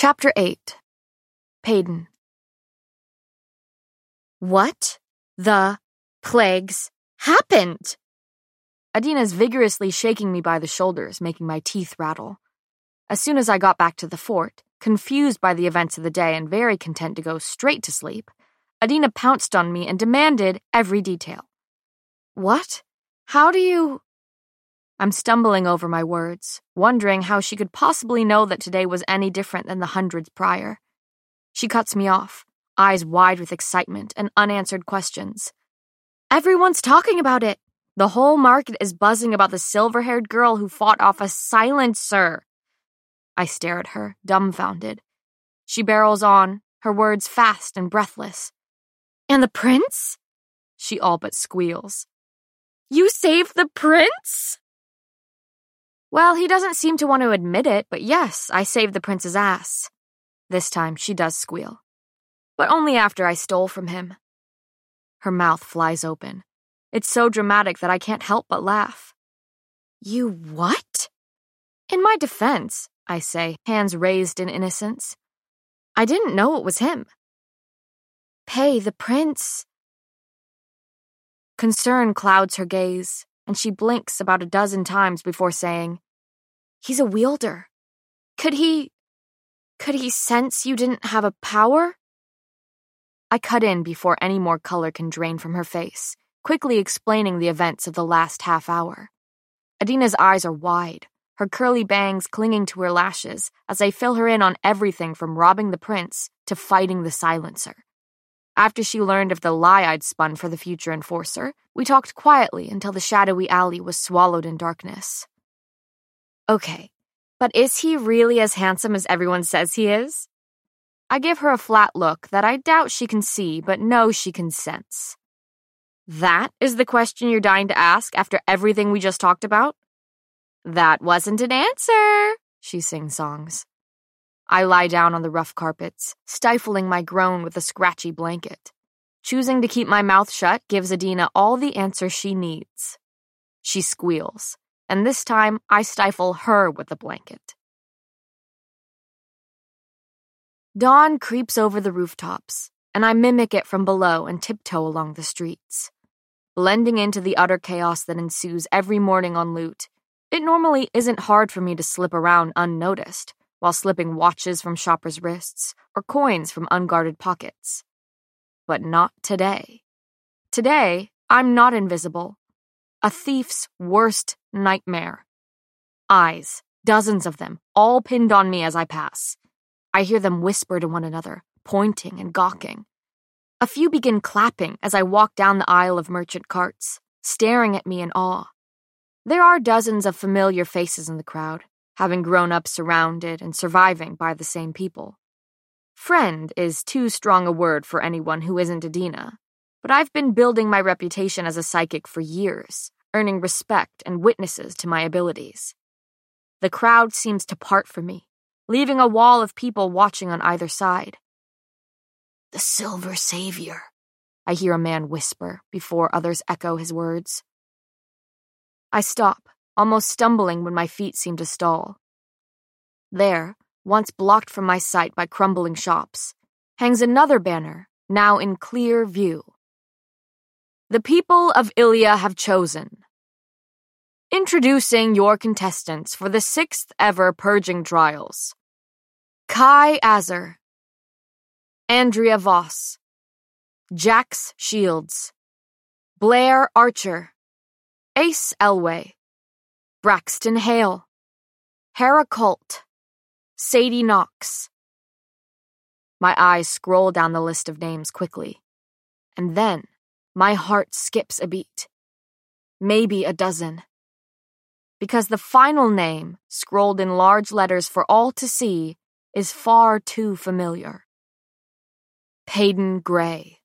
Chapter 8. Payden. What the plagues happened? Adina's vigorously shaking me by the shoulders, making my teeth rattle. As soon as I got back to the fort, confused by the events of the day and very content to go straight to sleep, Adina pounced on me and demanded every detail. What? How do you... I'm stumbling over my words, wondering how she could possibly know that today was any different than the hundreds prior. She cuts me off, eyes wide with excitement and unanswered questions. Everyone's talking about it. The whole market is buzzing about the silver-haired girl who fought off a silencer. I stare at her, dumbfounded. She barrels on, her words fast and breathless. And the prince? She all but squeals. You saved the prince? Well, he doesn't seem to want to admit it, but yes, I saved the prince's ass. This time, she does squeal. But only after I stole from him. Her mouth flies open. It's so dramatic that I can't help but laugh. You what? In my defense, I say, hands raised in innocence. I didn't know it was him. Pay, the prince. Concern clouds her gaze, and she blinks about a dozen times before saying, He's a wielder. Could he sense you didn't have a power? I cut in before any more color can drain from her face, quickly explaining the events of the last half hour. Adina's eyes are wide, her curly bangs clinging to her lashes as I fill her in on everything from robbing the prince to fighting the silencer. After she learned of the lie I'd spun for the future enforcer, we talked quietly until the shadowy alley was swallowed in darkness. Okay, but is he really as handsome as everyone says he is? I give her a flat look that I doubt she can see, but know she can sense. That is the question you're dying to ask after everything we just talked about? That wasn't an answer, she sing-songs. I lie down on the rough carpets, stifling my groan with a scratchy blanket. Choosing to keep my mouth shut gives Adina all the answers she needs. She squeals, and this time I stifle her with the blanket. Dawn creeps over the rooftops, and I mimic it from below and tiptoe along the streets. Blending into the utter chaos that ensues every morning on loot, it normally isn't hard for me to slip around unnoticed, while slipping watches from shoppers' wrists or coins from unguarded pockets. But not today. Today, I'm not invisible. A thief's worst nightmare. Eyes, dozens of them, all pinned on me as I pass. I hear them whisper to one another, pointing and gawking. A few begin clapping as I walk down the aisle of merchant carts, staring at me in awe. There are dozens of familiar faces in the crowd, having grown up surrounded and surviving by the same people. Friend is too strong a word for anyone who isn't Adina, but I've been building my reputation as a psychic for years, earning respect and witnesses to my abilities. The crowd seems to part for me, leaving a wall of people watching on either side. The Silver Savior, I hear a man whisper before others echo his words. I stop, almost stumbling when my feet seem to stall. There, once blocked from my sight by crumbling shops, hangs another banner, now in clear view. The people of Ilya have chosen. Introducing your contestants for the 6th ever purging trials. Kai Azer, Andrea Voss, Jax Shields, Blair Archer, Ace Elway, Braxton Hale, Hera Colt, Sadie Knox. My eyes scroll down the list of names quickly, and then my heart skips a beat. Maybe a dozen. Because the final name, scrolled in large letters for all to see, is far too familiar. Payden Gray.